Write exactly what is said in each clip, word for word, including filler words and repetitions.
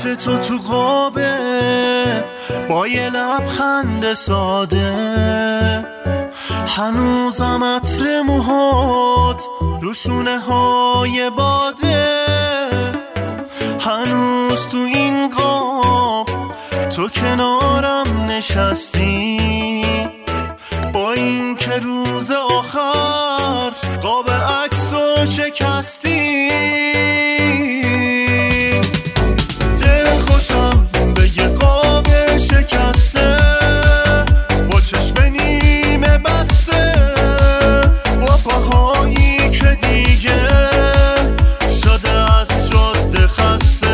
عکس تو تو قابه با یه لبخند ساده، هنوزم عطر موهات رو شونه های باده، هنوز تو این قاب تو کنارم نشستی، با این که روز آخر قاب عکسو شکستی. دل خوشم به یه قاب شکسته با چشم نیمه بسته، با پاهایی که دیگه شده از جاده خسته.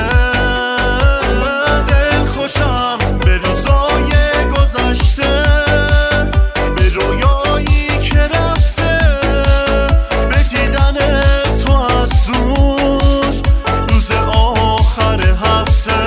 دل خوشم به روزای گذشته، به رویایی که رفته، به دیدن تو از دور روز آخر هفته.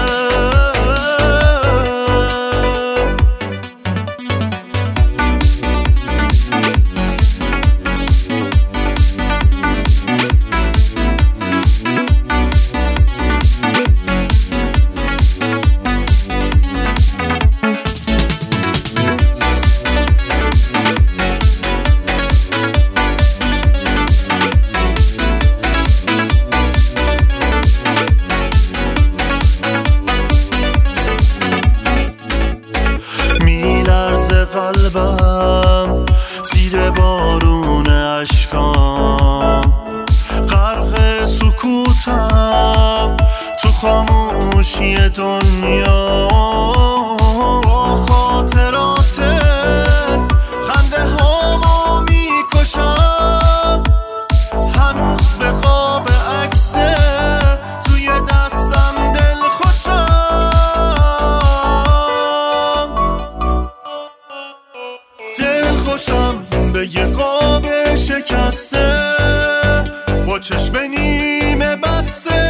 قلبم زیر بارون اشکام، غرق سکوتم تو خاموشی دنیا، با خاطراتت خنده هامو میکشم، هنوز به قاب عکسه توی دستم دل خوشم. دل خوشم به یه قاب شکسته با چشم نیمه بسته،